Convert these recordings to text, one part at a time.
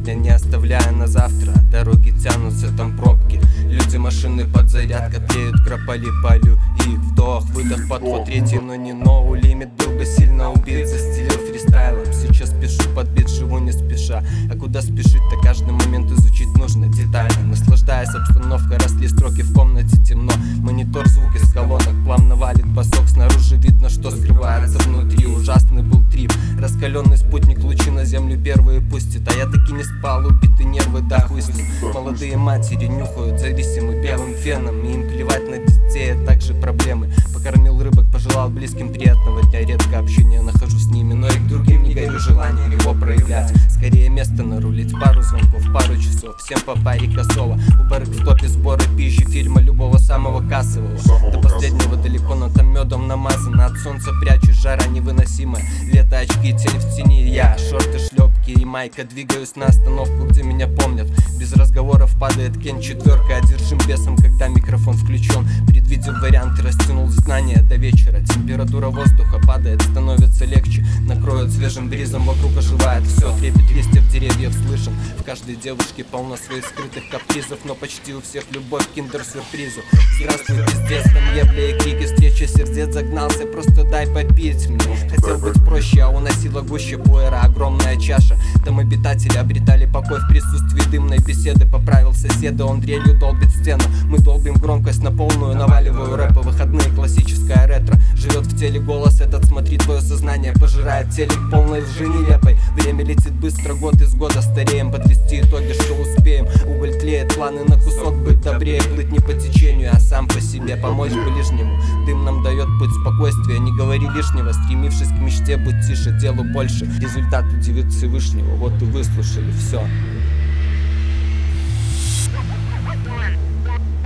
сегодня, не оставляя на завтра. Дороги тянутся, там пробки, люди, машины под зарядка тлеют, кропали, полю их. Вдох, выдох, подход третий, но не ноу лимит. Был бы сильно убит, застелил фристайлом. Сейчас пишу под бит, живу не спеша. А куда спешить-то, каждый момент изучить нужно детально. Наслаждаясь обстановкой, росли строки, в комнате темно. Монитор, звук из колонок, плавно валит басок. Снаружи видно, что скрывается внутри. Ужасный был трип, раскаленный спутник, лучи на землю первые пустит. А я таки не спал, убитые нервы, да хуй с ним. Молодые матери нюхают зависимы белым феном, и им плевать на детей, а также проблемы. Покормил рыбок, пожелал близким приятного дня. Редко общение нахожу с ними, но и к другим не горю желанием его проявлять. Скорее место нарулить, пару звонков, пару часов, всем по паре косово. У барыг в топе сборы пищи, фильма любого самого кассового. До последнего далеко, но там медом намазано. От солнца прячусь, жара невыносимая. Лето, очки, тень в тени, я шорты, шлепки и майка. Двигаюсь на остановку, где меня помнят. Без разговоров падает Кен четверка. Одержим бесом, когда микрофон включен. Предвидел варианты, растянул знания до вечера. Температура воздуха падает, становится легче. Накроет свежим бризом, вокруг оживает все. Трепет листьев деревьев слышен. В каждой девушке полно своих скрытых капризов, но почти у всех любовь к киндер-сюрпризу. Здравствуй, пиздец, там ебля и крики, встреча сердец загнался, просто дай попить мне. Хотел быть проще, а уносила гуще пуэра огромная чаша. Там обитатели обретали покой в присутствии дымной беседы. Поправил соседа, он дрелью долбит стену. Мы долбим громкость на полную, наваливаю рэпы, выходные, классическая ретро. Живет в теле голос этот, смотри, твое сознание пожирает телек полной лжи нелепой. Время летит быстро, год из года стареем. Подвести итоги, что успеем. Уголь тлеет, планы на кусок, быть добрее, плыть не по течению, а сам по себе, помочь ближнему. Дым нам дает путь спокойствия, не говори лишнего. Стремившись к мечте, будь тише, делу больше. Результат удивит Всевышнего, вот и выслушали все.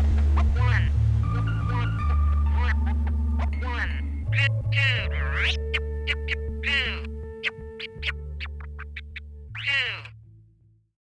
One, two,